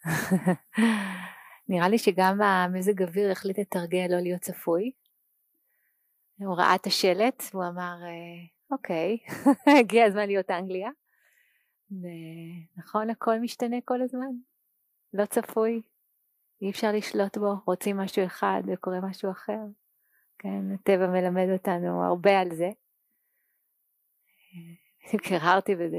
נראה לי שגם המזג אוויר החליט לתרגל לא להיות צפוי. הוא ראה את השלט, הוא אמר, אוקיי, הגיע הזמן להיות אנגליה. נכון, הכל משתנה כל הזמן. לא צפוי, אי אפשר לשלוט בו, רוצים משהו אחד וקורה משהו אחר. כן, הטבע מלמד אותנו הרבה על זה. קררתי בזה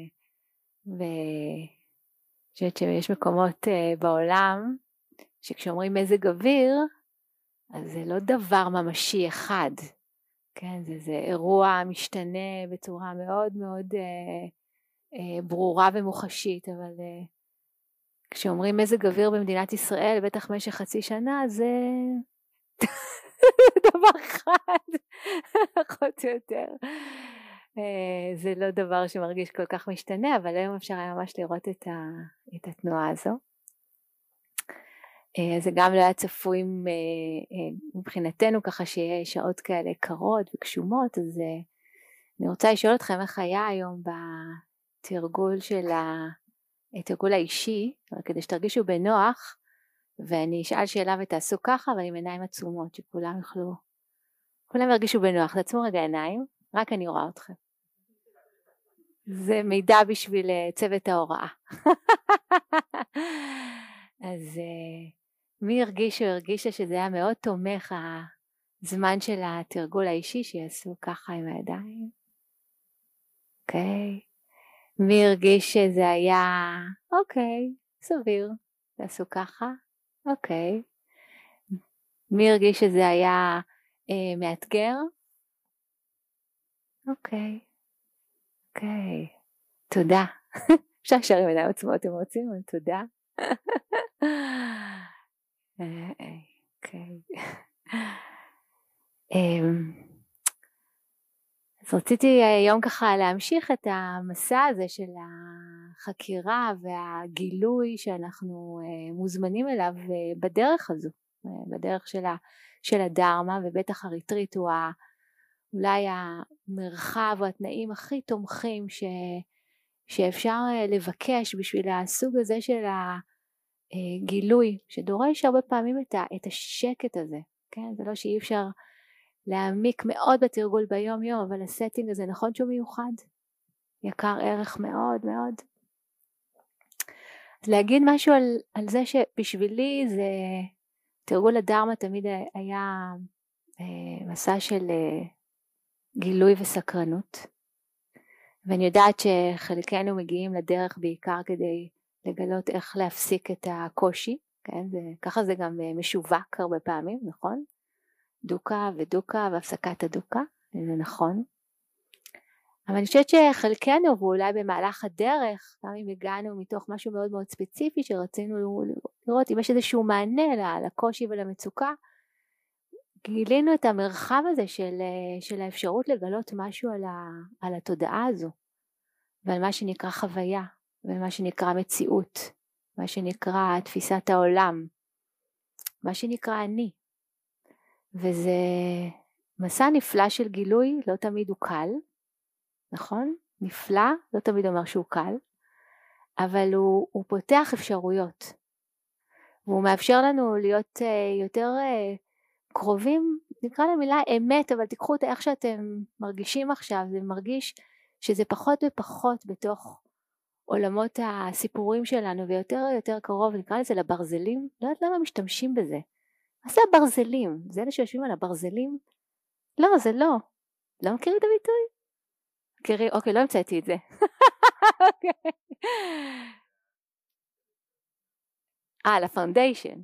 שיש מקומות בעולם שכשאומרים מזג אוויר, אז זה לא דבר ממשי אחד, כן, זה אירוע משתנה בצורה מאוד מאוד ברורה ומוחשית, אבל כשאומרים מזג אוויר במדינת ישראל, בטח במשך חצי שנה, זה דבר אחד, פחות או יותר. זה לא דבר שמרגיש כל כך משתנה, אבל היום אפשר היה ממש לראות את התנועה הזו. זה גם לא היה צפוי מבחינתנו, ככה שיהיה שעות כאלה קרות וקשומות, אז אני רוצה לשאול אתכם איך היה היום בתרגול של התרגול האישי, כדי שתרגישו בנוח, ואני אשאל שאלה ותעשו ככה, אבל עם עיניים עצומות, שכולם יוכלו, כולם ירגישו בנוח, תעצמו רגע עיניים, רק אני רואה אתכם. זה מידע בשביל צוות ההוראה. אז מי הרגיש או הרגישה שזה היה מאוד תומך הזמן של התרגול האישי, שיעשו ככה עם הידיים? אוקיי. מי הרגיש שזה היה, אוקיי, סביר, תעשו ככה? אוקיי. מי הרגיש שזה היה מאתגר? אוקיי. אוקיי. תודה. אפשר לשאר עם עיניים עצמות, אתם רוצים? תודה. אוקיי. אז רציתי היום ככה להמשיך את המסע הזה של החקירה והגילוי שאנחנו מוזמנים אליו בדרך הזו, בדרך של הדרמה, ובטח הריטריט הוא אולי המרחב או התנאים הכי תומכים שאפשר לבקש בשביל הסוג הזה של הגילוי, שדורש הרבה פעמים את השקט הזה, כן? זה לא שאי אפשר להעמיק מאוד בתרגול ביום יום, אבל הסטינג הזה נכון שהוא מיוחד, יקר ערך מאוד מאוד. אז להגיד משהו על זה שבשבילי זה, תרגול הדרמה תמיד היה מסע של גילוי וסקרנות, ואני יודעת שחלקנו מגיעים לדרך בעיקר כדי לגלות איך להפסיק את הקושי, כן? ככה זה גם משווק הרבה פעמים, נכון? דוקה ודוקה והפסקת הדוקה, זה נכון. אבל אני חושבת שחלקנו, ואולי במהלך הדרך, גם אם הגענו מתוך משהו מאוד מאוד ספציפי שרצינו לראות אם יש איזשהו מענה לקושי ולמצוקה, גילינו את המרחב הזה של האפשרות לגלות משהו על התודעה הזו, ועל מה שנקרא חוויה, ומה שנקרא מציאות, מה שנקרא תפיסת העולם, מה שנקרא אני. וזה מסע נפלא של גילוי, לא תמיד הוא קל, נכון? נפלא, לא תמיד אומר שהוא קל, אבל הוא פותח אפשרויות, והוא מאפשר לנו להיות יותר קרובים, נקרא למילה אמת, אבל תיקחו אותה איך שאתם מרגישים עכשיו, זה מרגיש שזה פחות ופחות בתוך עולמות הסיפורים שלנו, ויותר יותר קרוב, נקרא לזה לברזלים, לא יודעת למה משתמשים בזה, מה זה הברזלים? זה אלה שיושבים על הברזלים? לא, זה לא. לא מכירים את הביטוי? מכירים? אוקיי, לא המצאתי את זה. לפאונדיישן.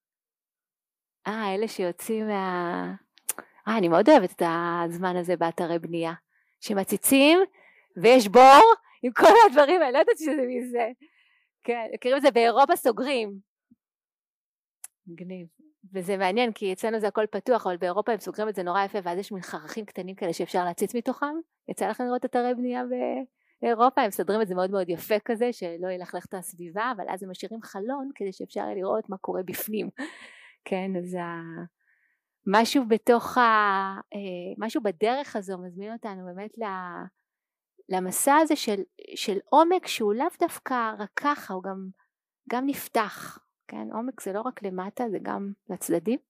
אלה שיוצאים אני מאוד אוהבת את הזמן הזה באתרי בנייה. שמציצים ויש בור עם כל הדברים האלה, לא יודעת שזה מזה. כן, מכירים את זה באירופה סוגרים. מגניב. וזה מעניין כי אצלנו זה הכל פתוח, אבל באירופה הם סוגרים את זה נורא יפה, ואז יש מין חרכים קטנים כאלה שאפשר להציץ מתוכם. יצא לכם לראות אתרי בנייה באירופה, הם מסדרים את זה מאוד מאוד יפה כזה, שלא ילכלך את הסביבה, אבל אז הם משאירים חלון כדי שאפשר לראות מה קורה בפנים. כן, אז משהו בתוך משהו בדרך הזו מזמין אותנו באמת למסע הזה של עומק שהוא לאו דווקא רק ככה, הוא גם גם נפתח, כן? עומק זה לא רק למטה, זה גם לצדדים.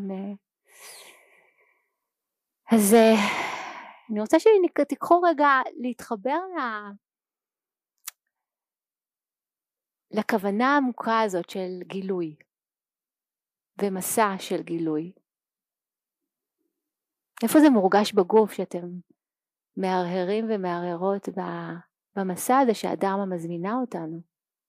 אז אני רוצה שתיקחו רגע להתחבר לכוונה העמוקה הזאת של גילוי ומסע של גילוי. איפה זה מורגש בגוף שאתם מהרהרים ומהרהרות במסע הזה שהדרמה מזמינה אותנו?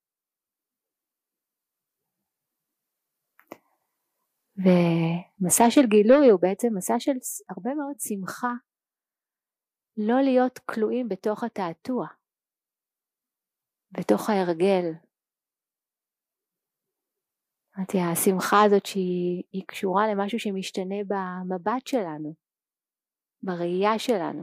ומסע של גילוי הוא בעצם מסע של הרבה מאוד שמחה, לא להיות כלואים בתוך התעתוע, בתוך ההרגל. השמחה הזאת שהיא קשורה למשהו שמשתנה במבט שלנו, בראייה שלנו.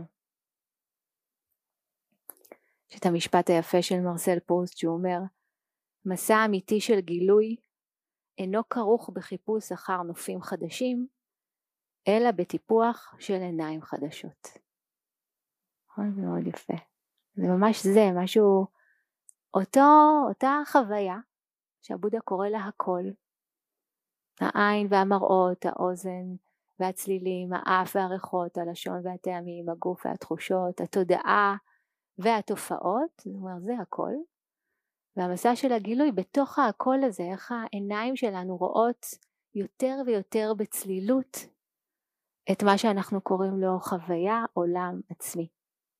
יש את המשפט היפה של מרסל פרוסט שהוא אומר, מסע אמיתי של גילוי אינו כרוך בחיפוש אחר נופים חדשים, אלא בטיפוח של עיניים חדשות. זה מאוד יפה. זה ממש זה, משהו, אותה חוויה שהבודה קורא לה הכל, העין והמראות, האוזן והצלילים, האף והריחות, הלשון והטעמים, הגוף והתחושות, התודעה והתופעות, זאת אומרת זה הכל. והמסע של הגילוי בתוך הכל הזה, איך העיניים שלנו רואות יותר ויותר בצלילות את מה שאנחנו קוראים לו חוויה עולם עצמי.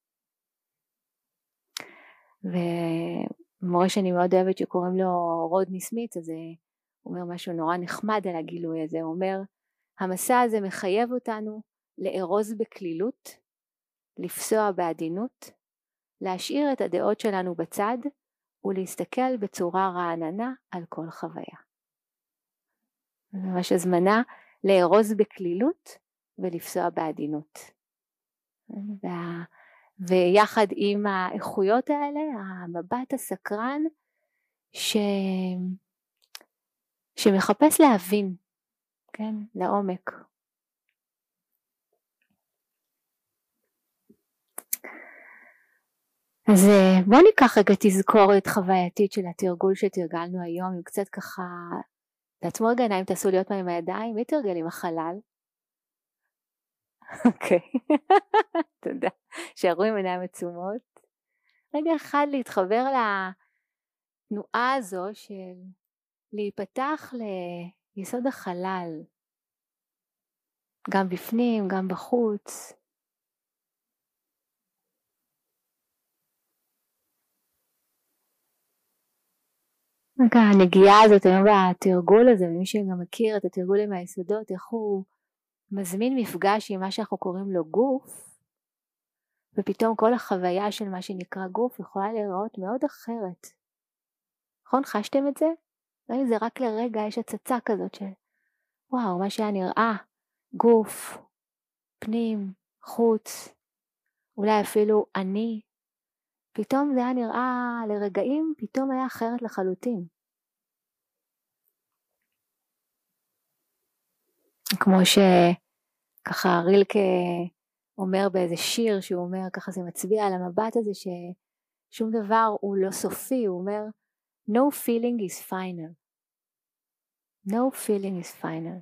ומורה שאני מאוד אוהבת שקוראים לו רודני סמית, אז הוא אומר משהו נורא נחמד על הגילוי הזה, הוא אומר, המסע הזה מחייב אותנו לארוז בכלילות, לפסוע בעדינות, להשאיר את הדעות שלנו בצד, ולהסתכל בצורה רעננה על כל חוויה. זה ממש הזמנה לארוז בכלילות ולפסוע בעדינות. ויחד עם האיכויות האלה, המבט הסקרן שמחפש להבין, כן, לעומק. אז בואו ניקח רגע תזכורת חווייתית של התרגול שתרגלנו היום, עם קצת ככה, תעצמו רגע עיניים, תעשו להיות מה עם הידיים, מי תרגל עם החלל? אוקיי, תודה, שערו עם עיניים עצומות. רגע אחד להתחבר לתנועה הזו של להיפתח ליסוד החלל, גם בפנים, גם בחוץ. הנגיעה הזאת היום בתרגול הזה, ומי שגם מכיר את התרגול עם היסודות, איך הוא מזמין מפגש עם מה שאנחנו קוראים לו גוף, ופתאום כל החוויה של מה שנקרא גוף יכולה להיראות מאוד אחרת. נכון? חשתם את זה? גם אם זה רק לרגע יש הצצה כזאת של וואו, מה שהיה נראה, גוף, פנים, חוץ, אולי אפילו אני, פתאום זה היה נראה לרגעים, פתאום היה אחרת לחלוטין. כמו שככה רילקה אומר באיזה שיר, שהוא אומר, ככה זה מצביע על המבט הזה ששום דבר הוא לא סופי, הוא אומר, no feeling is final. No feeling is final.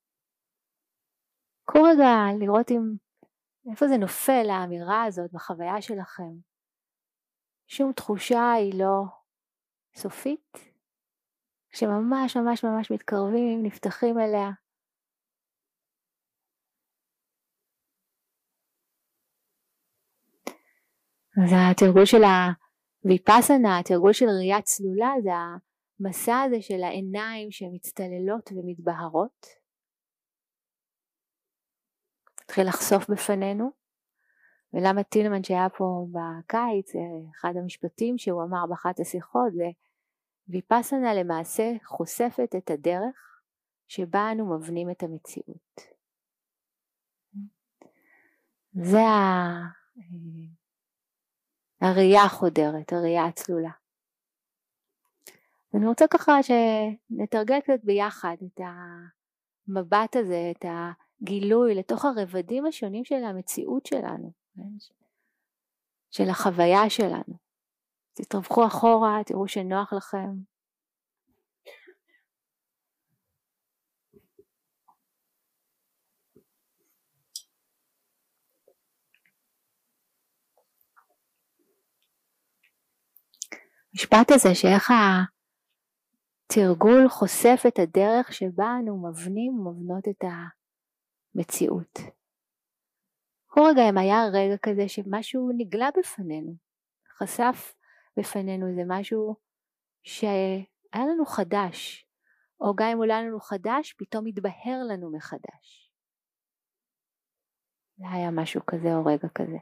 קחו רגע לראות איפה זה נופל האמירה הזאת בחוויה שלכם. שום תחושה היא לא סופית, שממש ממש ממש מתקרבים, נפתחים אליה. אז התרגול של הוויפאסנה, התרגול של ראייה צלולה, זה המסע הזה של העיניים שמצטללות ומתבהרות. התחיל לחשוף בפנינו, ולמה טילמן שהיה פה בקיץ, אחד המשפטים שהוא אמר באחת השיחות, זה ויפאסנה למעשה חושפת את הדרך שבה אנו מבנים את המציאות. זה הראייה החודרת, הראייה הצלולה. אני רוצה ככה שנתרגל קצת ביחד את המבט הזה, את הגילוי לתוך הרבדים השונים של המציאות שלנו, של החוויה שלנו. תתרווחו אחורה, תראו שנוח לכם. המשפט הזה שאיך התרגול חושף את הדרך שבה אנו מבנים ומבנות את המציאות. כל רגע אם היה רגע כזה שמשהו נגלה בפנינו, חשף בפנינו איזה משהו שהיה לנו חדש, או גם אם אולי לנו חדש, פתאום התבהר לנו מחדש. זה היה משהו כזה או רגע כזה.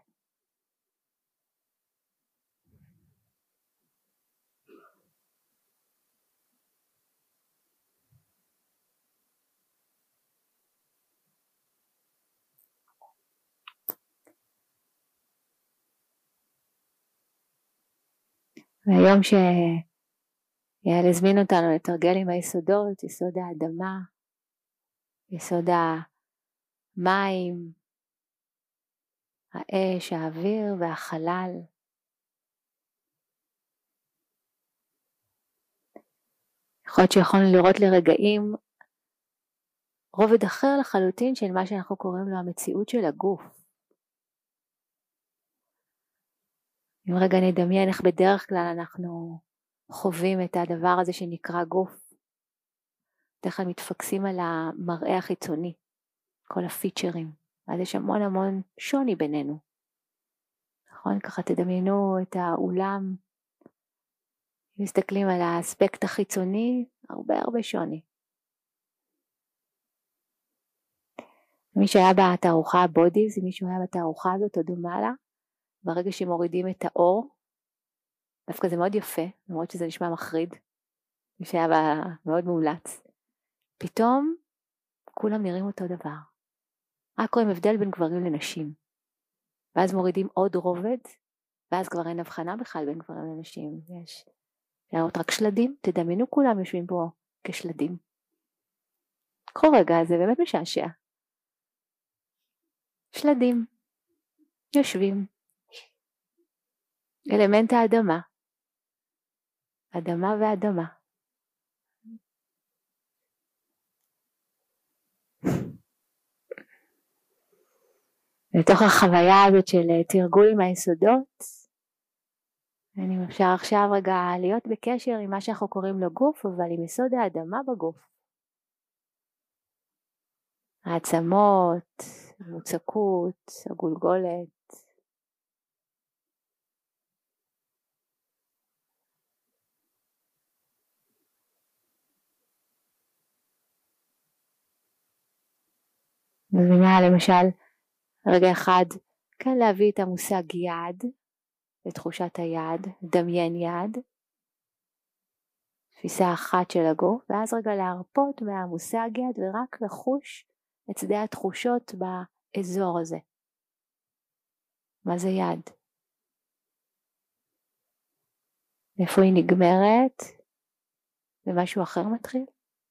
והיום שיעל הזמין אותנו לתרגל עם היסודות, יסוד האדמה, יסוד המים, האש, האוויר והחלל. יכול להיות שיכולנו לראות לרגעים רובד אחר לחלוטין של מה שאנחנו קוראים לו המציאות של הגוף. אם רגע נדמיין איך בדרך כלל אנחנו חווים את הדבר הזה שנקרא גוף, בדרך כלל מתפקסים על המראה החיצוני, כל הפיצ'רים, אז יש המון המון שוני בינינו. נכון? ככה תדמיינו את האולם, מסתכלים על האספקט החיצוני, הרבה שוני. מי שהיה בתערוכה בודיז, אם מישהו היה בתערוכה הזאת או דומה לה, ברגע שמורידים את האור, דווקא זה מאוד יפה, למרות שזה נשמע מחריד, מי שהיה מאוד מומלץ, פתאום כולם נראים אותו דבר. רק רואים הבדל בין גברים לנשים, ואז מורידים עוד רובד, ואז כבר אין הבחנה בכלל בין גברים לנשים, יש לראות רק שלדים, תדמיינו כולם יושבים פה כשלדים. כל רגע זה באמת משעשע. שלדים, יושבים, אלמנט האדמה, אדמה ואדמה. לתוך החוויה הזאת של תרגול עם היסודות, אני אפשר עכשיו רגע להיות בקשר עם מה שאנחנו קוראים לו גוף, אבל עם יסוד האדמה בגוף. העצמות, המוצקות, הגולגולת. מבינה למשל רגע אחד כאן להביא את המושג יד לתחושת היד, דמיין יד, תפיסה אחת של הגוף, ואז רגע להרפות מהמושג יד ורק לחוש את שדה התחושות באזור הזה. מה זה יד? איפה היא נגמרת ומשהו אחר מתחיל?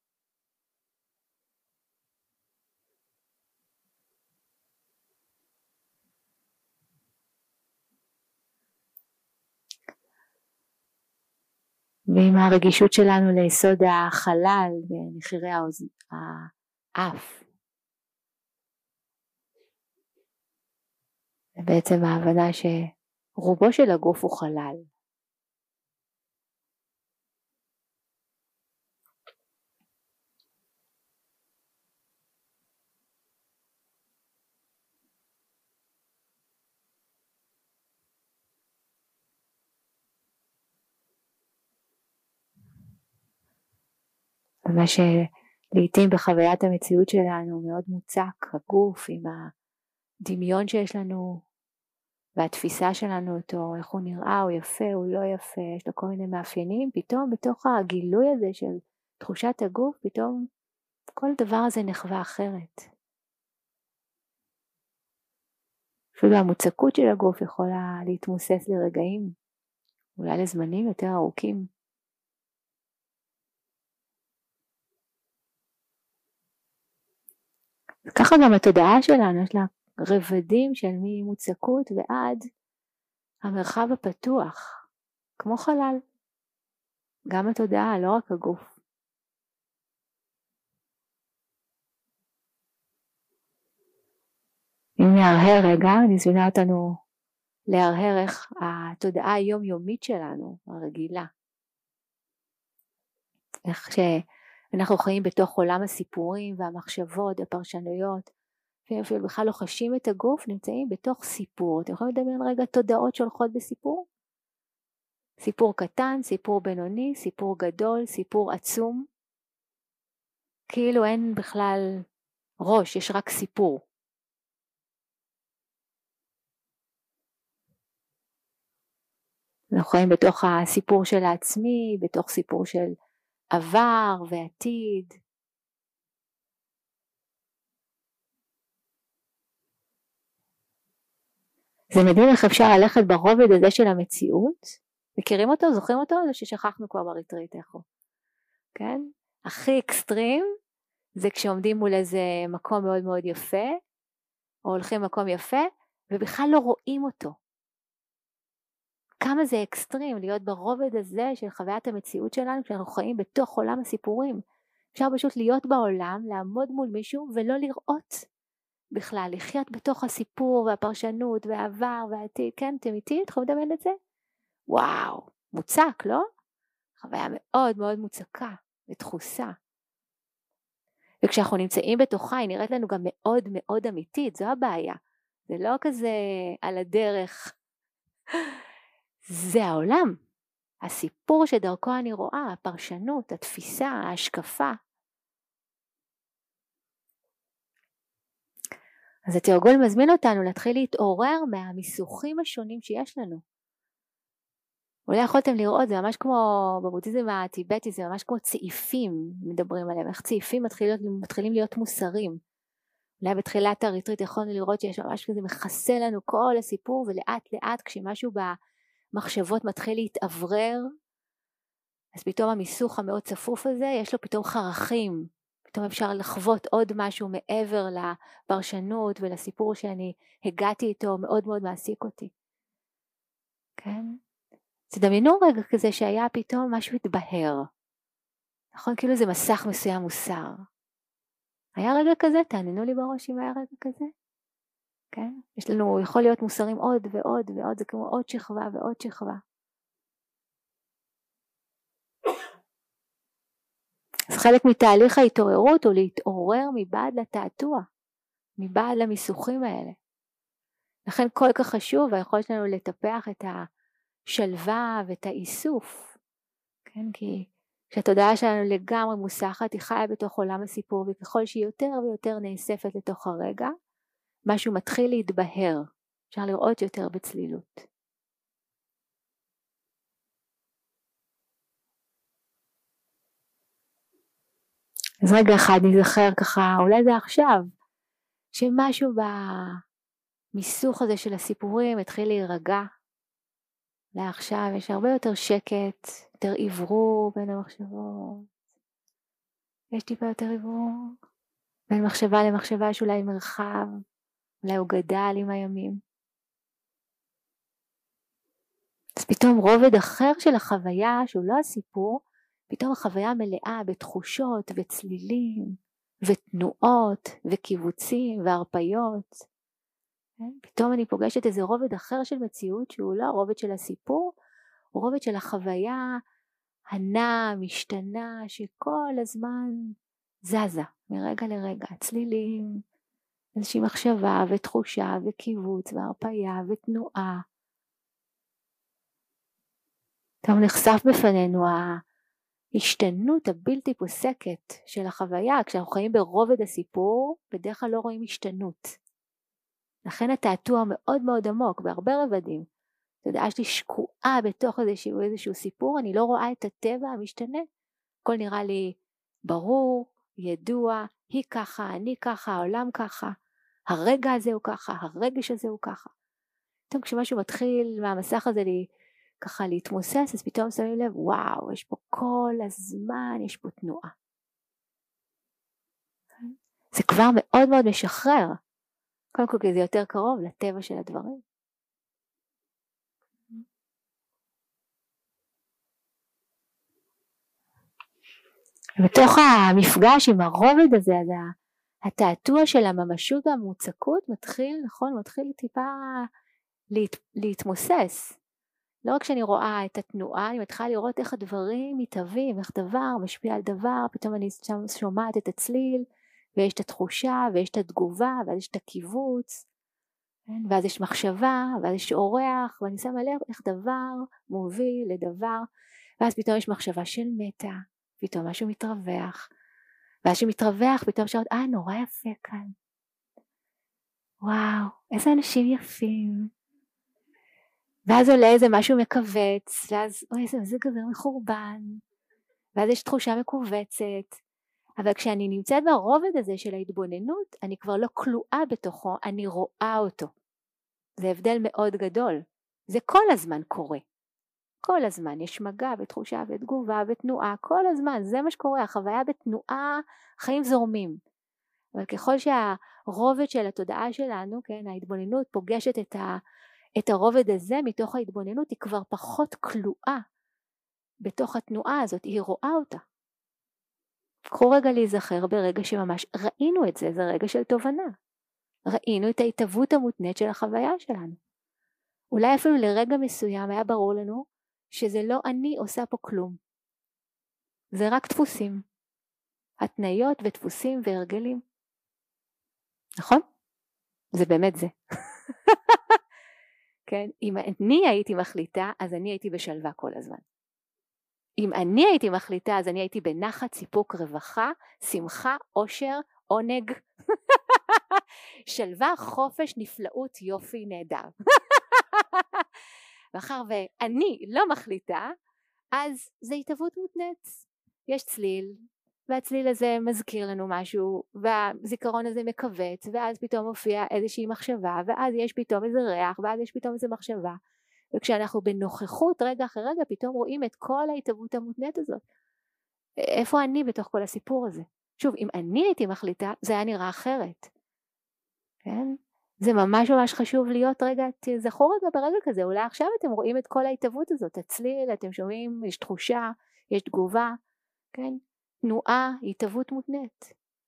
ועם הרגישות שלנו ליסוד החלל ונחירי האף. ובעצם ההבנה שרובו של הגוף הוא חלל. ומה שלעיתים בחוויית המציאות שלנו מאוד מוצק, הגוף עם הדמיון שיש לנו והתפיסה שלנו אותו, איך הוא נראה, הוא יפה, הוא לא יפה, יש לו כל מיני מאפיינים, פתאום בתוך הגילוי הזה של תחושת הגוף, פתאום כל דבר הזה נחווה אחרת. אפילו המוצקות של הגוף יכולה להתמוסס לרגעים, אולי לזמנים יותר ארוכים. ככה גם התודעה שלנו, יש לה רבדים של ממוצקות ועד המרחב הפתוח, כמו חלל. גם התודעה, לא רק הגוף. אם נהרהר רגע, נזמינה אותנו להרהר איך התודעה היומיומית שלנו, הרגילה, איך שאנחנו חיים בתוך עולם הסיפורים והמחשבות, הפרשנויות, ואפילו בכלל לא חשים את הגוף, נמצאים בתוך סיפור. אתם יכולים לדמיין רגע תודעות שהולכות בסיפור? סיפור קטן, סיפור בינוני, סיפור גדול, סיפור עצום. כאילו אין בכלל ראש, יש רק סיפור. אנחנו חיים בתוך הסיפור של העצמי, בתוך סיפור של עבר ועתיד. זה מדהים איך אפשר ללכת ברובד הזה של המציאות. מכירים אותו? זוכרים אותו? או ששכחנו כבר בריטריט איכו. כן? הכי אקסטרים זה כשעומדים מול איזה מקום מאוד מאוד יפה, או הולכים מקום יפה, ובכלל לא רואים אותו. כמה זה אקסטרים להיות ברובד הזה של חוויית המציאות שלנו, כשאנחנו חיים בתוך עולם הסיפורים. אפשר פשוט להיות בעולם, לעמוד מול מישהו ולא לראות בכלל, לחיות בתוך הסיפור והפרשנות והעבר והעתיד. כן, אתם איתי? אתם יכולים לדמיין את זה? וואו, מוצק, לא? חוויה מאוד מאוד מוצקה ודחוסה. וכשאנחנו נמצאים בתוכה היא נראית לנו גם מאוד מאוד אמיתית, זו הבעיה. זה לא כזה על הדרך. זה העולם. הסיפור שדרכו אני רואה, הפרשנות, התפיסה, ההשקפה. אז התרגול מזמין אותנו להתחיל להתעורר מהמיסוכים השונים שיש לנו. אולי יכולתם לראות, זה ממש כמו בבודהיזם הטיבטי, זה ממש כמו צעיפים מדברים עליהם, איך צעיפים מתחילים להיות מוסרים. אולי בתחילת הריטריט יכולנו לראות שיש ממש כזה מכסה לנו כל הסיפור, ולאט לאט כשמשהו במחשבות מתחיל להתאוורר, אז פתאום המיסוך המאוד צפוף הזה, יש לו פתאום חרכים, פתאום אפשר לחוות עוד משהו מעבר לפרשנות ולסיפור שאני הגעתי איתו, מאוד מאוד מעסיק אותי. כן? תדמיינו רגע כזה שהיה פתאום משהו התבהר. נכון? כאילו זה מסך מסוים מוסר. היה רגע כזה? תעניינו לי בראש אם היה רגע כזה. כן? יש לנו, יכול להיות מוסרים עוד ועוד ועוד, זה כמו עוד שכבה ועוד שכבה. אז חלק מתהליך ההתעוררות הוא להתעורר מבעד לתעתוע, מבעד למיסוכים האלה. לכן כל כך חשוב היכולת שלנו לטפח את השלווה ואת האיסוף. כן? כי כשהתודעה שלנו לגמרי מוסחת, היא חיה בתוך עולם הסיפור, וככל שהיא יותר ויותר נאספת לתוך הרגע, משהו מתחיל להתבהר, אפשר לראות יותר בצלילות. אז רגע אחד נזכר ככה, אולי זה עכשיו, שמשהו במיסוך הזה של הסיפורים התחיל להירגע. לעכשיו יש הרבה יותר שקט, יותר עברו בין המחשבות. יש טיפה יותר עברו. בין מחשבה למחשבה יש אולי מרחב, אולי הוא גדל עם הימים. אז פתאום רובד אחר של החוויה, שהוא לא הסיפור, פתאום החוויה מלאה בתחושות וצלילים ותנועות וקיבוצים והרפיות. פתאום אני פוגשת איזה רובד אחר של מציאות שהוא לא הרובד של הסיפור, הוא רובד של החוויה הנעה, משתנה, שכל הזמן זזה מרגע לרגע, צלילים, איזושהי מחשבה ותחושה וקיבוץ והרפיה ותנועה. פתאום נחשף בפנינו ההשתנות הבלתי פוסקת של החוויה. כשאנחנו חיים ברובד הסיפור, בדרך כלל לא רואים השתנות. לכן התעתוע מאוד מאוד עמוק, בהרבה רבדים. התודעה שלי שקועה בתוך איזשהו סיפור, אני לא רואה את הטבע המשתנה. הכל נראה לי ברור, ידוע, היא ככה, אני ככה, העולם ככה, הרגע הזה הוא ככה, הרגש הזה הוא ככה. פתאום כשמשהו מתחיל מהמסך הזה ככה להתמוסס, אז פתאום שמים לב, וואו, יש פה כל הזמן, יש פה תנועה. זה כבר מאוד מאוד משחרר. קודם כל כי זה יותר קרוב לטבע של הדברים. ובתוך המפגש עם הרובד הזה, התעתוע של הממשות והמוצקות מתחיל, נכון, מתחיל טיפה להתמוסס. לא רק שאני רואה את התנועה, אני מתחילה לראות איך הדברים מתהווים, איך דבר משפיע על דבר, פתאום אני שומעת את הצליל, ויש את התחושה, ויש את התגובה, ואז יש את הקיבוץ, ואז יש מחשבה, ואז יש אורח, ואני שמה לב איך דבר מוביל לדבר, ואז פתאום יש מחשבה של מטה, פתאום משהו מתרווח, ואז שמתרווח פתאום שעות, נורא יפה כאן, וואו, איזה אנשים יפים, ואז עולה איזה משהו מקווץ, ואז איזה גבר מחורבן, ואז יש תחושה מקובצת, אבל כשאני נמצאת ברובד הזה של ההתבוננות, אני כבר לא כלואה בתוכו, אני רואה אותו. זה הבדל מאוד גדול, זה כל הזמן קורה, כל הזמן יש מגע ותחושה ותגובה ותנועה, כל הזמן, זה מה שקורה, החוויה בתנועה, חיים זורמים, אבל ככל שהרובד של התודעה שלנו, כן, ההתבוננות פוגשת את הרובד הזה מתוך ההתבוננות, היא כבר פחות כלואה בתוך התנועה הזאת, היא רואה אותה. קחו רגע להיזכר ברגע שממש ראינו את זה, זה רגע של תובנה. ראינו את ההתהוות המותנית של החוויה שלנו. אולי אפילו לרגע מסוים היה ברור לנו שזה לא אני עושה פה כלום. זה רק דפוסים, התניות ודפוסים והרגלים. נכון? זה באמת זה. כן? אם אני הייתי מחליטה, אז אני הייתי בשלווה כל הזמן. אם אני הייתי מחליטה, אז אני הייתי בנחת, סיפוק, רווחה, שמחה, עושר, עונג, שלווה, חופש, נפלאות, יופי, נהדר. מאחר ואני לא מחליטה, אז זה התהוות מותנית. יש צליל, והצליל הזה מזכיר לנו משהו, והזיכרון הזה מקווץ, ואז פתאום מופיע איזושהי מחשבה, ואז יש פתאום איזה ריח, ואז יש פתאום איזה מחשבה, וכשאנחנו בנוכחות רגע אחרי רגע, פתאום רואים את כל ההתהוות המותנית הזאת. איפה אני בתוך כל הסיפור הזה? שוב, אם אני הייתי מחליטה, זה היה נראה אחרת. כן? זה ממש ממש חשוב להיות רגע, תזכרו רגע ברגע כזה, אולי עכשיו אתם רואים את כל ההתהוות הזאת, הצליל, אתם שומעים, יש תחושה, יש תגובה, כן? תנועה, התהוות מותנית.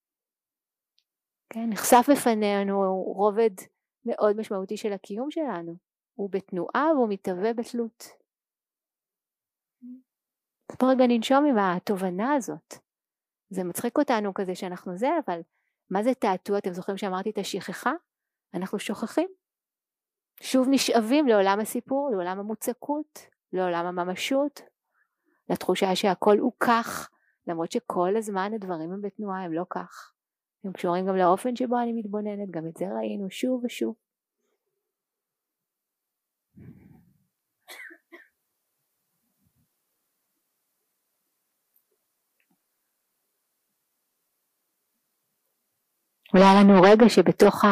כן? נחשף בפנינו רובד מאוד משמעותי של הקיום שלנו, הוא בתנועה והוא מתהווה בתלות. פה רגע ננשום עם התובנה הזאת. זה מצחיק אותנו כזה שאנחנו זה, אבל מה זה תעתוע? אתם זוכרים שאמרתי את השכחה? אנחנו שוכחים. שוב נשאבים לעולם הסיפור, לעולם המוצקות, לעולם הממשות, לתחושה שהכל הוא כך, למרות שכל הזמן הדברים הם בתנועה, הם לא כך. הם קשורים גם לאופן שבו אני מתבוננת, גם את זה ראינו שוב ושוב. אולי לנו רגע שבתוך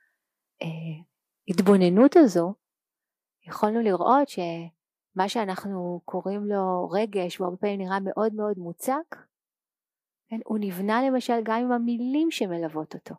ההתבוננות הזו, יכולנו לראות שמה שאנחנו קוראים לו רגש, והרבה פעמים נראה מאוד מאוד מוצק, כן? הוא נבנה למשל גם עם המילים שמלוות אותו.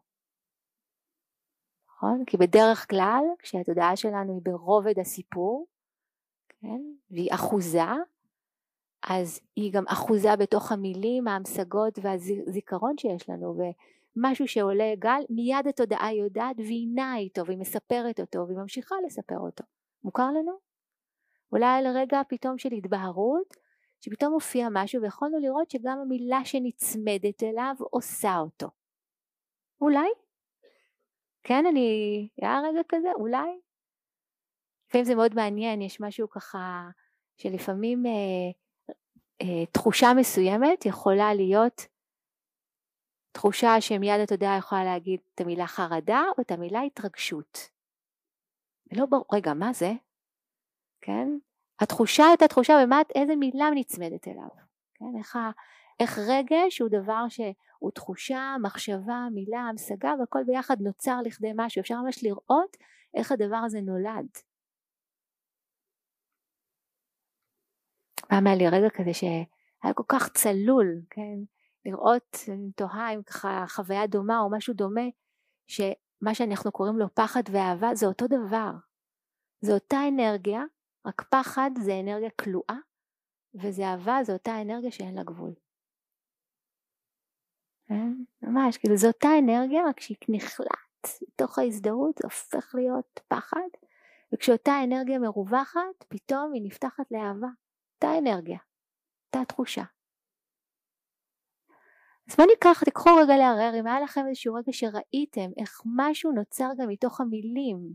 נכון? כי בדרך כלל, כשהתודעה שלנו היא ברובד הסיפור, כן? והיא אחוזה, אז היא גם אחוזה בתוך המילים, ההמשגות והזיכרון שיש לנו, ומשהו שעולה גל, מיד התודעה יודעת והיא נעה איתו, והיא מספרת אותו, והיא ממשיכה לספר אותו. מוכר לנו? אולי לרגע פתאום של התבהרות, שפתאום מופיע משהו, ויכולנו לראות שגם המילה שנצמדת אליו עושה אותו. אולי? כן, היה רגע כזה, אולי? לפעמים זה מאוד מעניין, יש משהו ככה, שלפעמים תחושה מסוימת יכולה להיות תחושה שמיד התודעה יכולה להגיד את המילה חרדה או את המילה התרגשות. ולא ברור, רגע, מה זה? כן? התחושה הייתה תחושה במעט איזה מילה נצמדת אליו. כן? איך רגש הוא דבר שהוא תחושה, מחשבה, מילה, המשגה, והכל ביחד נוצר לכדי משהו. אפשר ממש לראות איך הדבר הזה נולד. פעם היה לי רגע כזה שהיה כל כך צלול, כן? לראות, אני תוהה עם ככה חוויה דומה או משהו דומה, שמה שאנחנו קוראים לו פחד ואהבה זה אותו דבר. זה אותה אנרגיה, רק פחד זה אנרגיה כלואה, וזה אהבה זה אותה אנרגיה שאין לה גבול. ממש, כאילו זו אותה אנרגיה, רק שהיא נכלט בתוך ההזדהות, זה הופך להיות פחד, וכשאותה אנרגיה מרווחת, פתאום היא נפתחת לאהבה. אותה אנרגיה, אותה תחושה. אז בואו ניקח, תקחו רגע לערער, אם היה לכם איזשהו רגע שראיתם איך משהו נוצר גם מתוך המילים.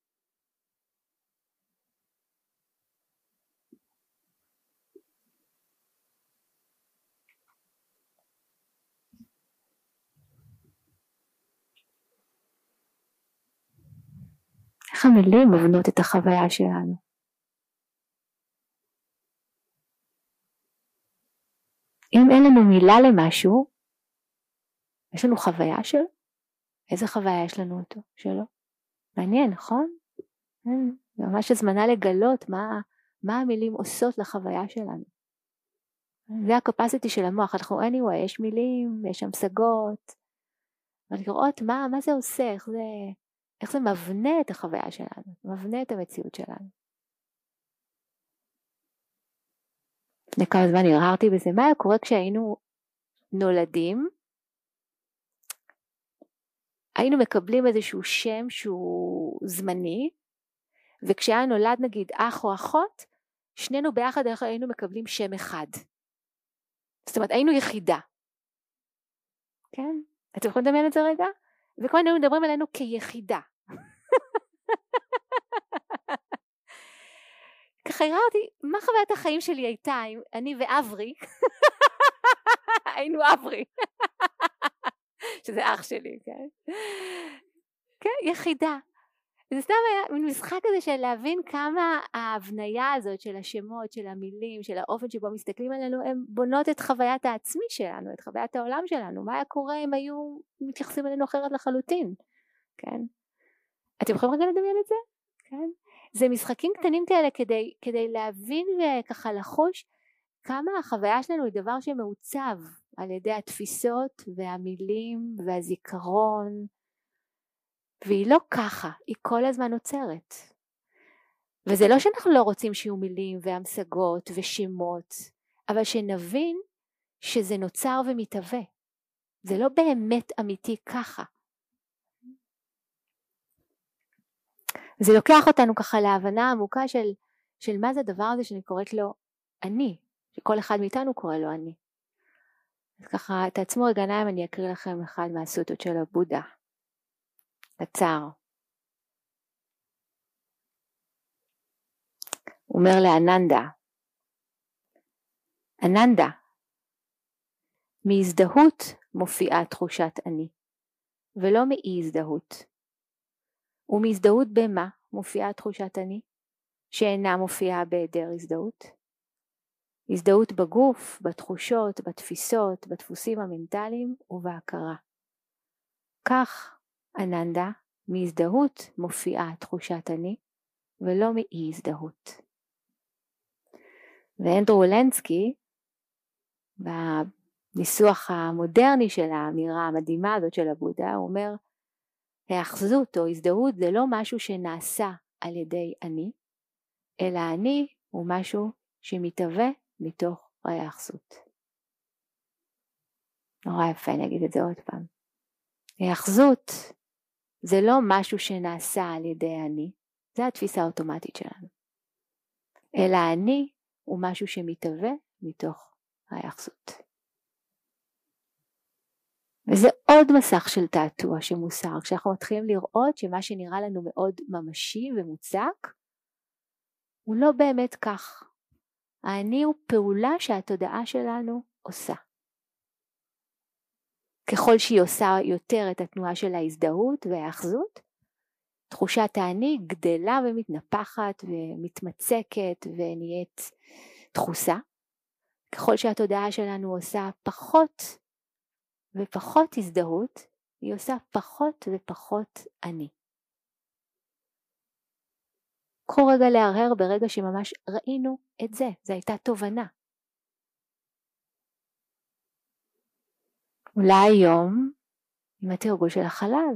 איך המילים מבנות את החוויה שלנו. אם אין לנו מילה למשהו, יש לנו חוויה שלו? איזה חוויה יש לנו אותו שלו? מעניין, נכון? ממש הזמנה לגלות מה המילים עושות לחוויה שלנו. זה הקפסיטי של המוח. אנחנו anyway, יש מילים, יש המשגות, אבל לראות מה זה עושה, איך זה מבנה את החוויה שלנו, מבנה את המציאות שלנו. לפני כמה זמן הרהרתי בזה, מה היה קורה כשהיינו נולדים? היינו מקבלים איזשהו שם שהוא זמני, וכשהיה נולד נגיד אח או אחות, שנינו ביחד היינו מקבלים שם אחד. זאת אומרת, היינו יחידה. כן? אתם יכולים לדמיין את זה רגע? וכמו היינו מדברים עלינו כיחידה. ככה הרהרתי, מה חוויית החיים שלי הייתה, אני ואברי, היינו אברי, שזה אח שלי, כן? כן, יחידה. זה סתם היה מין משחק הזה של להבין כמה ההבניה הזאת של השמות, של המילים, של האופן שבו מסתכלים עלינו, הם בונות את חוויית העצמי שלנו, את חוויית העולם שלנו. מה היה קורה אם היו מתייחסים אלינו אחרת לחלוטין, כן? אתם יכולים רגע לדמיין את זה? כן? זה משחקים קטנים כאלה כדי להבין וככה לחוש כמה החוויה שלנו היא דבר שמעוצב על ידי התפיסות והמילים והזיכרון, והיא לא ככה, היא כל הזמן נוצרת. וזה לא שאנחנו לא רוצים שיהיו מילים והמשגות ושמות, אבל שנבין שזה נוצר ומתהווה. זה לא באמת אמיתי ככה. זה לוקח אותנו ככה להבנה עמוקה של מה זה הדבר הזה שאני קוראת לו אני, שכל אחד מאיתנו קורא לו אני. אז ככה תעצמו רגע עיניים, אני אקריא לכם אחד מהסוטות של הבודה. קצר. הוא אומר לאננדה, אננדה, מהזדהות מופיעה תחושת אני, ולא מאי הזדהות. ומהזדהות במה מופיעה תחושת אני, שאינה מופיעה בהיעדר הזדהות? הזדהות בגוף, בתחושות, בתפיסות, בדפוסים המנטליים ובהכרה. כך, אננדה, מהזדהות מופיעה תחושת אני, ולא מאי הזדהות. ואנדרו ולנסקי, בניסוח המודרני של האמירה המדהימה הזאת של הבודה, הוא אומר, האחזות או הזדהות זה לא משהו שנעשה על ידי אני, אלא אני הוא משהו שמתהווה מתוך ההאחזות. נורא יפה, אני אגיד את זה עוד פעם. האחזות זה לא משהו שנעשה על ידי אני, זה התפיסה האוטומטית שלנו. אלא אני הוא משהו שמתהווה מתוך ההאחזות. וזה עוד מסך של תעתוע שמוסר, כשאנחנו מתחילים לראות שמה שנראה לנו מאוד ממשי ומוצק, הוא לא באמת כך. האני הוא פעולה שהתודעה שלנו עושה. ככל שהיא עושה יותר את התנועה של ההזדהות והאחזות, תחושת האני גדלה ומתנפחת ומתמצקת ונהיית דחוסה. ככל שהתודעה שלנו עושה פחות ופחות הזדהות, היא עושה פחות ופחות אני. קחו רגע להרהר ברגע שממש ראינו את זה, זו הייתה תובנה. אולי היום עם התרגול של החלל.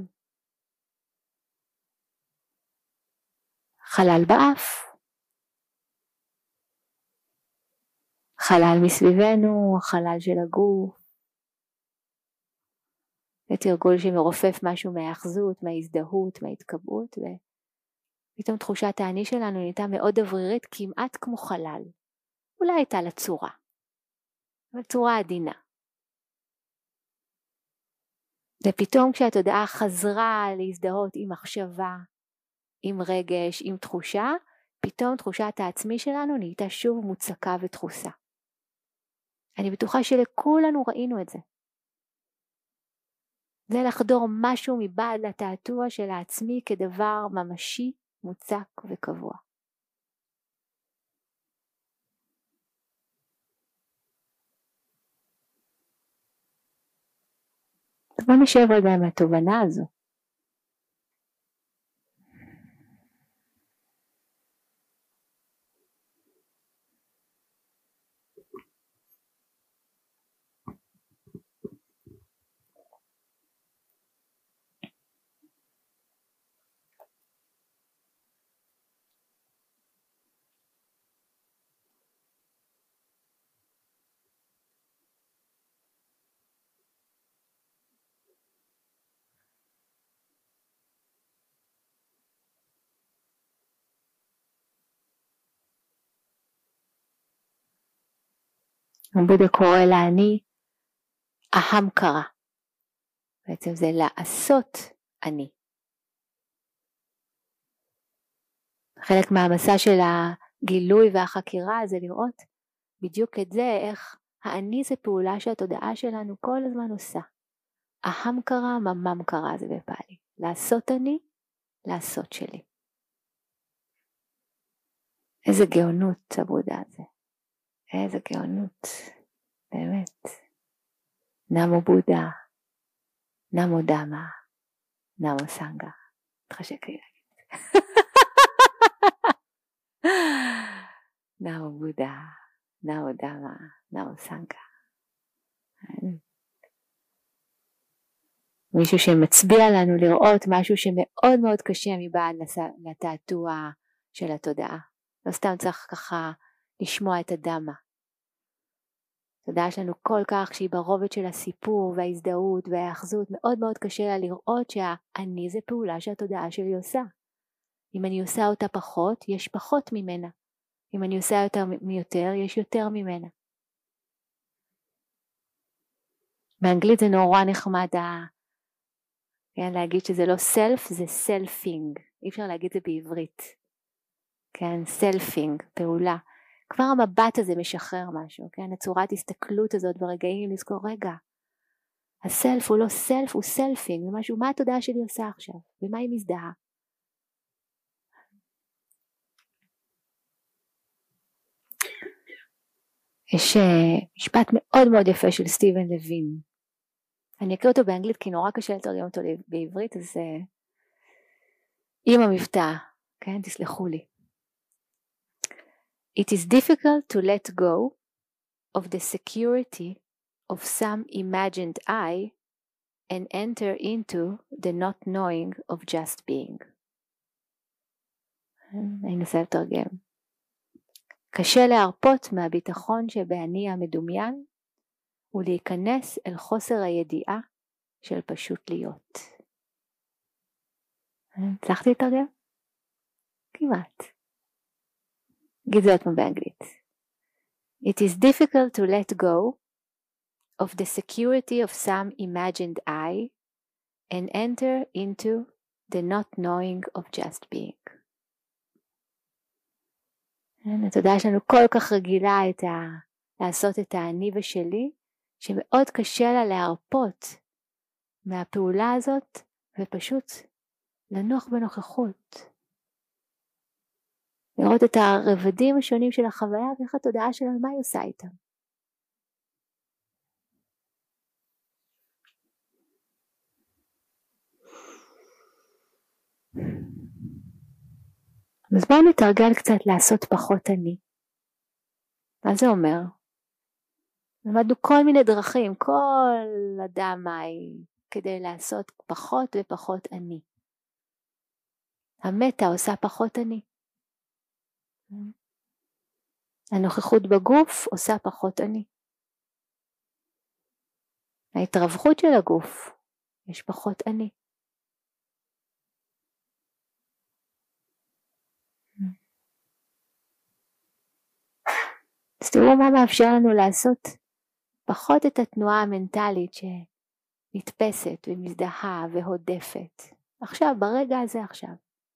חלל באף. חלל מסביבנו, חלל של הגוף. זה תרגול שמרופף משהו מהאחזות, מההזדהות, מההתקבעות, פתאום תחושת האני שלנו נהייתה מאוד אוורירית, כמעט כמו חלל. אולי הייתה לה צורה, אבל צורה עדינה. ופתאום כשהתודעה חזרה להזדהות עם מחשבה, עם רגש, עם תחושה, פתאום תחושת העצמי שלנו נהייתה שוב מוצקה ותחוסה. אני בטוחה שלכולנו ראינו את זה. זה לחדור משהו מבעד לתעתוע של העצמי כדבר ממשי, מוצק וקבוע. בוא נשב רגע עם התובנה הזו. הבודה קורא לאני אהמקרה. בעצם זה לעשות אני. חלק מהמסע של הגילוי והחקירה זה לראות בדיוק את זה, איך האני זה פעולה שהתודעה שלנו כל הזמן עושה. אהמקרה מממקרה זה בפאלי. לעשות אני, לעשות שלי. איזה גאונות הבודה הזה. איזה גאונות. באמת. נמו בודה, נמו דמה, נמו סנגה. תחשק לי להגיד. נמו בודה, נמו דמה, נמו סנגה. מישהו שמצביע לנו לראות משהו שמאוד מאוד קשה מבעד לתעתוע של התודעה. לא סתם צריך ככה לשמוע את הדמה. התודעה שלנו כל כך שהיא ברובד של הסיפור וההזדהות וההאחזות, מאוד מאוד קשה לה לראות שהאני זה פעולה שהתודעה שלי עושה. אם אני עושה אותה פחות, יש פחות ממנה. אם אני עושה אותה יותר, יש יותר ממנה. באנגלית זה נורא נחמד כן, להגיד שזה לא self, זה selfing. אי אפשר להגיד זה בעברית. כן, selfing, פעולה. כבר המבט הזה משחרר משהו, כן? הצורת הסתכלות הזאת ברגעים לזכור, רגע, הסלף הוא לא סלף, הוא סלפינג, זה משהו, מה התודעה שלי עושה עכשיו? ומה היא מזדהה? יש משפט מאוד מאוד יפה של סטיבן לוין. אני אקריא אותו באנגלית כי נורא קשה לתרגם אותו בעברית, אז עם המבטא, כן? תסלחו לי. It is difficult to let go of the security of some imagined I and enter into the not knowing of just being. אני אנסה לתרגם. קשה להרפות מהביטחון שבאני המדומיין ולהיכנס אל חוסר הידיעה של פשוט להיות. הצלחתי לתרגם? כמעט. גיד זה עוד פעם באנגלית. It is difficult to let go of the security of some imagined I and enter into the not knowing of just being. התודעה שלנו כל כך רגילה לעשות את האני ושלי, שמאוד קשה לה להרפות מהפעולה הזאת ופשוט לנוח בנוכחות. לראות את הרבדים השונים של החוויה ואיך התודעה שלנו, מה היא עושה איתם. אז בואו נתרגל קצת לעשות פחות אני. מה זה אומר? למדנו כל מיני דרכים, כל אדם מהי, כדי לעשות פחות ופחות אני. המטה עושה פחות אני. הנוכחות בגוף עושה פחות אני. ההתרווחות של הגוף, יש פחות אני. אז תראו מה מאפשר לנו לעשות פחות את התנועה המנטלית שנתפסת ומזדהה והודפת. עכשיו, ברגע הזה עכשיו.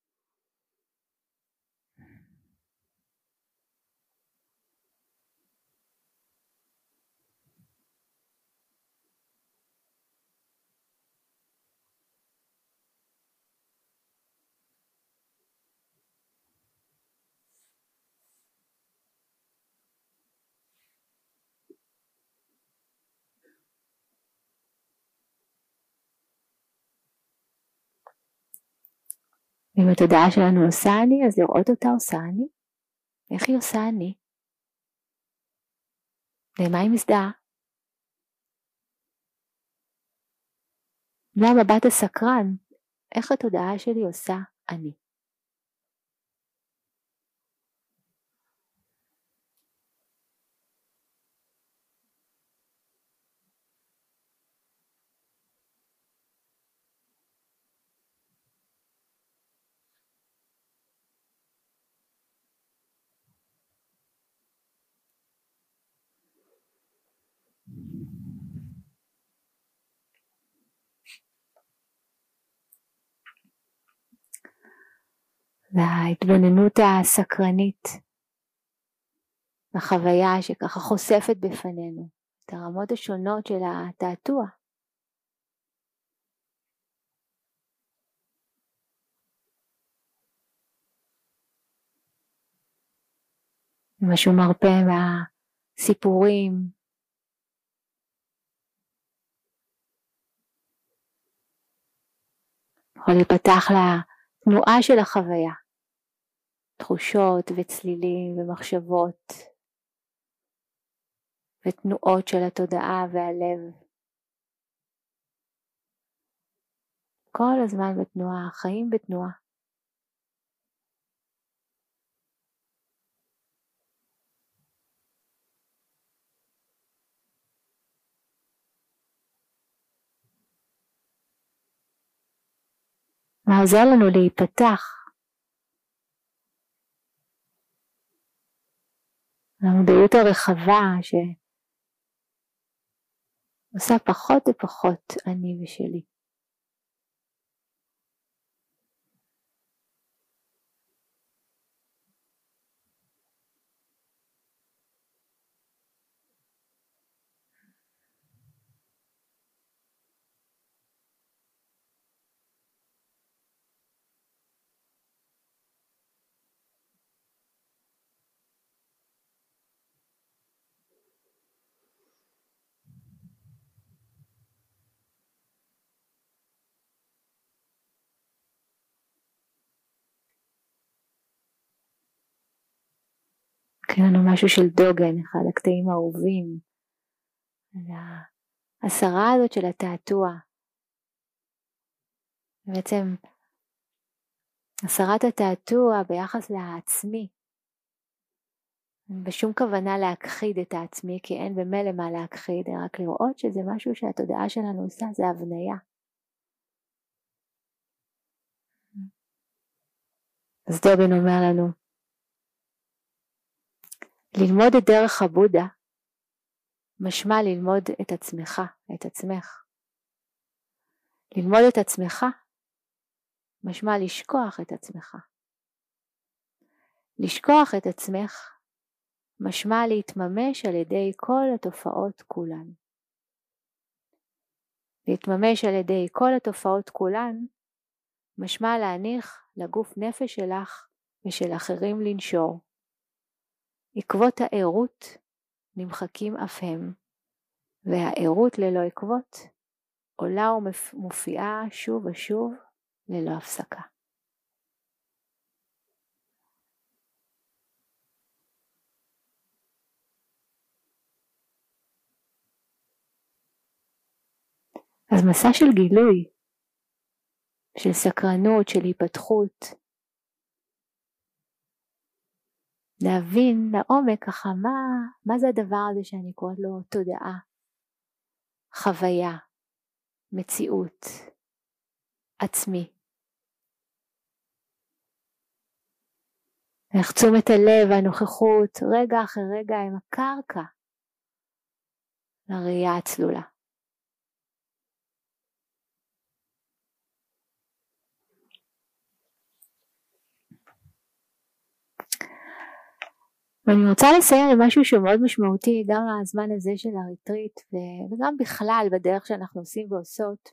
אם התודעה שלנו עושה אני, אז לראות אותה עושה אני. איך היא עושה אני? למה היא מזדהה? מהמבט הסקרן, איך התודעה שלי עושה אני? וההתבוננות הסקרנית, החוויה שככה חושפת בפנינו את הרמות השונות של התעתוע. משהו מרפא מהסיפורים, יכול להיפתח לתנועה של החוויה, תחושות וצלילים ומחשבות ותנועות של התודעה והלב. כל הזמן בתנועה, חיים בתנועה. מה עוזר לנו להיפתח? המודעות הרחבה שעושה פחות ופחות אני ושלי. כאן לנו משהו של דוגן, אחד הקטעים האהובים, ההסרה הזאת של התעתוע. בעצם הסרת התעתוע ביחס לעצמי, בשום כוונה להכחיד את העצמי, כי אין במילא מה להכחיד, רק לראות שזה משהו שהתודעה שלנו עושה, זה הבניה. אז דוגן אומר לנו, ללמוד את דרך הבודה, משמע ללמוד את עצמך, את עצמך. ללמוד את עצמך, משמע לשכוח את עצמך. לשכוח את עצמך, משמע להתממש על ידי כל התופעות כולן. להתממש על ידי כל התופעות כולן, משמע להניח לגוף נפש שלך ושל אחרים לנשור. עקבות הערות נמחקים אף הם, והערות ללא עקבות עולה ומופיעה שוב ושוב ללא הפסקה. אז מסע של גילוי, של סקרנות, של היפתחות, להבין לעומק ככה מה זה הדבר הזה שאני קוראת לו תודעה, חוויה, מציאות, עצמי. איך תשומת הלב והנוכחות רגע אחרי רגע הם הקרקע לראייה הצלולה. ואני רוצה לסיים עם משהו שהוא מאוד משמעותי גם הזמן הזה של הריטריט וגם בכלל בדרך שאנחנו עושים ועושות.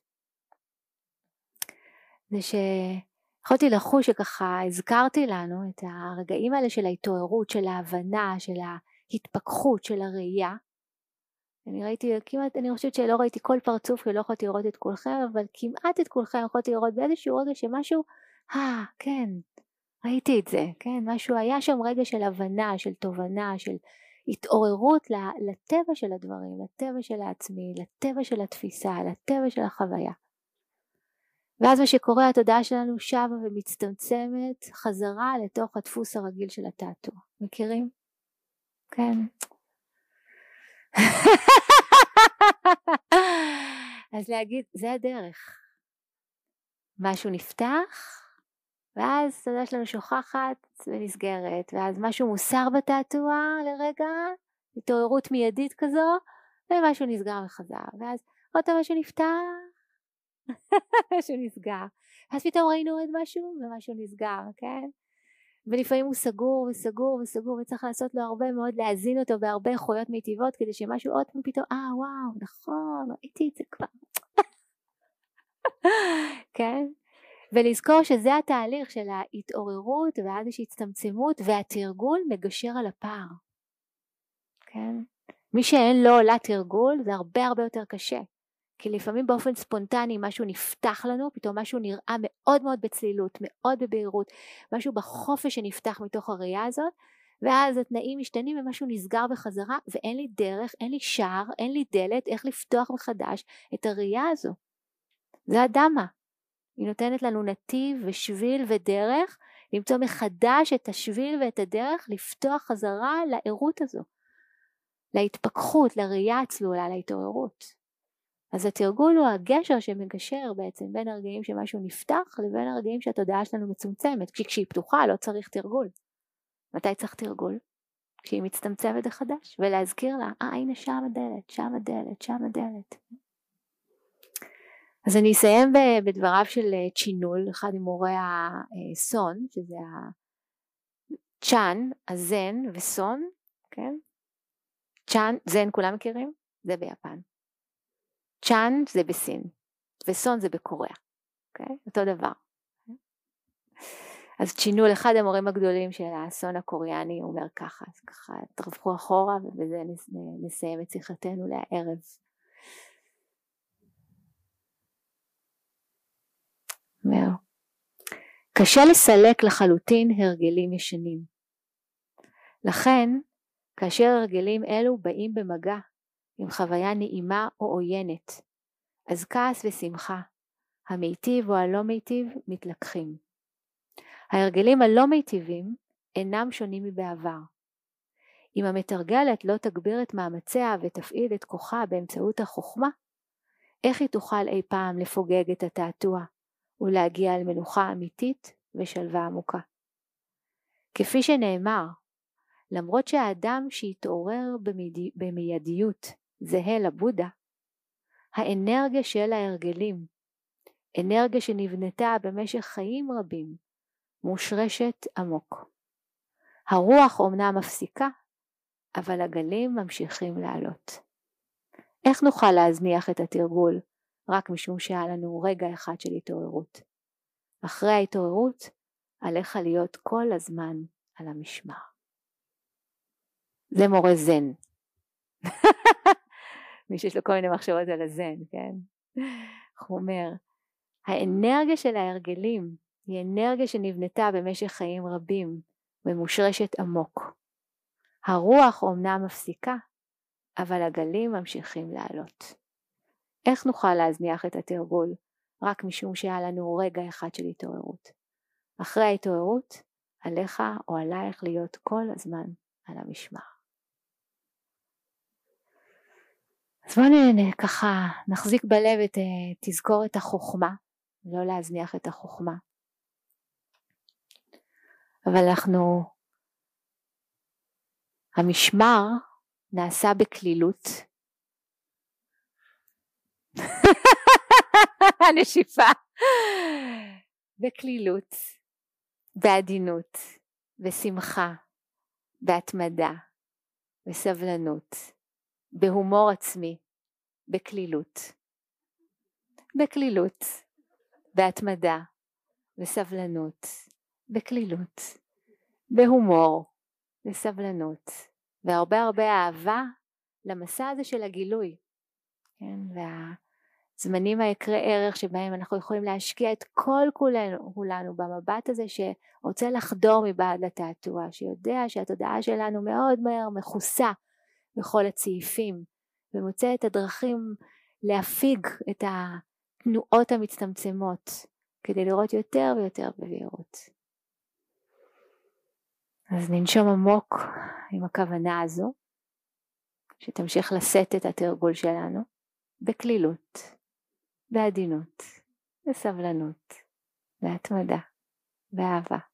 זה שיכולתי לחוש שככה הזכרתי לנו את הרגעים האלה של ההתעוררות, של ההבנה, של ההתפכחות, של הראייה. אני ראיתי כמעט, אני חושבת שלא ראיתי כל פרצוף כי לא יכולתי לראות את כולכם, אבל כמעט את כולכם יכולתי לראות באיזשהו רגע שמשהו, כן, ראיתי את זה, כן, משהו, היה שם רגע של הבנה, של תובנה, של התעוררות לטבע של הדברים, לטבע של העצמי, לטבע של התפיסה, לטבע של החוויה. ואז מה שקורה, התודעה שלנו שבה ומצטמצמת חזרה לתוך הדפוס הרגיל של התעתוע. מכירים? כן. אז להגיד, זה הדרך. משהו נפתח, ואז התודעה שלנו שוכחת ונסגרת, ואז משהו מוסר בתעתוע לרגע, התעוררות מיידית כזו, ומשהו נסגר וחזר, ואז עוד משהו נפתח, משהו נסגר, אז פתאום ראינו עוד משהו ומשהו נסגר, כן? ולפעמים הוא סגור וסגור וסגור וצריך לעשות לו הרבה מאוד, להזין אותו בהרבה איכויות מיטיבות כדי שמשהו עוד פעם פתאום, וואו, נכון, ראיתי את זה כבר. כן? ולזכור שזה התהליך של ההתעוררות ואז יש הצטמצמות והתרגול מגשר על הפער. כן? מי שאין לו עולה תרגול זה הרבה הרבה יותר קשה. כי לפעמים באופן ספונטני משהו נפתח לנו, פתאום משהו נראה מאוד מאוד בצלילות, מאוד בבהירות, משהו בחופש שנפתח מתוך הראייה הזאת, ואז התנאים משתנים ומשהו נסגר בחזרה, ואין לי דרך, אין לי שער, אין לי דלת, איך לפתוח מחדש את הראייה הזו. זה הדמה. היא נותנת לנו נתיב ושביל ודרך, למצוא מחדש את השביל ואת הדרך, לפתוח חזרה לעירות הזו, להתפכחות, לראייה הצלולה, להתעוררות. אז התרגול הוא הגשר שמגשר בעצם בין הרגעים שמשהו נפתח לבין הרגעים שהתודעה שלנו מצומצמת. כשהיא פתוחה לא צריך תרגול. מתי צריך תרגול? כשהיא מצטמצמת החדש, ולהזכיר לה, הנה שם הדלת, שם הדלת, שם הדלת. אז אני אסיים בדבריו של צ'ינול, אחד ממורי הסון, שזה צ'אן, הזן וסון, כן? צ'אן, זן כולם מכירים? זה ביפן. צ'אן זה בסין, וסון זה בקוריאה, okay? אותו דבר. אז צ'ינול, אחד המורים הגדולים של הסון הקוריאני, הוא אומר ככה, אז ככה תרווחו אחורה, ובזה נסיים את שיחתנו לערב. אומר, קשה לסלק לחלוטין הרגלים ישנים. לכן, כאשר הרגלים אלו באים במגע, עם חוויה נעימה או עוינת, אז כעס ושמחה, המיטיב או הלא מיטיב, מתלקחים. ההרגלים הלא מיטיבים אינם שונים מבעבר. אם המתרגלת לא תגביר את מאמציה ותפעיל את כוחה באמצעות החוכמה, איך היא תוכל אי פעם לפוגג את התעתוע ולהגיע אל מנוחה אמיתית ושלווה עמוקה? כפי שנאמר, למרות שהאדם שהתעורר במיידיות זהה לבודה, האנרגיה של ההרגלים, אנרגיה שנבנתה במשך חיים רבים, מושרשת עמוק. הרוח אומנם מפסיקה, אבל הגלים ממשיכים לעלות. איך נוכל להזניח את התרגול רק משום שהיה לנו רגע אחד של התעוררות? אחרי ההתעוררות, עליך להיות כל הזמן על המשמר. זה מורה זן. מי שיש לו כל מיני מחשבות על הזן, כן? הוא אומר, האנרגיה של ההרגלים היא אנרגיה שנבנתה במשך חיים רבים ומושרשת עמוק. הרוח אומנם מפסיקה, אבל הגלים ממשיכים לעלות. איך נוכל להזניח את התרגול רק משום שהיה לנו רגע אחד של התעוררות? אחרי ההתעוררות, עליך או עלייך להיות כל הזמן על המשמר. אז בואו ככה נחזיק בלב את תזכור את החוכמה, לא להזניח את החוכמה. אבל אנחנו המשמר נעשה בקלילות. הנשיפה. בקלילות, בעדינות, בשמחה, בהתמדה, בסבלנות, בהומור עצמי, בקלילות. בקלילות, בהתמדה, בסבלנות, בקלילות, בהומור, בסבלנות, והרבה הרבה אהבה למסע הזה של הגילוי. כן? והזמנים היקרי ערך שבהם אנחנו יכולים להשקיע את כל כולנו במבט הזה שרוצה לחדור מבעד לתעתוע, שיודע שהתודעה שלנו מאוד מהר מכוסה בכל הצעיפים, ומוצא את הדרכים להפיג את התנועות המצטמצמות, כדי לראות יותר ויותר בבהירות. אז ננשום עמוק עם הכוונה הזו, שתמשיך לשאת את התרגול שלנו, בקלילות, בעדינות, בסבלנות, בהתמדה, באהבה.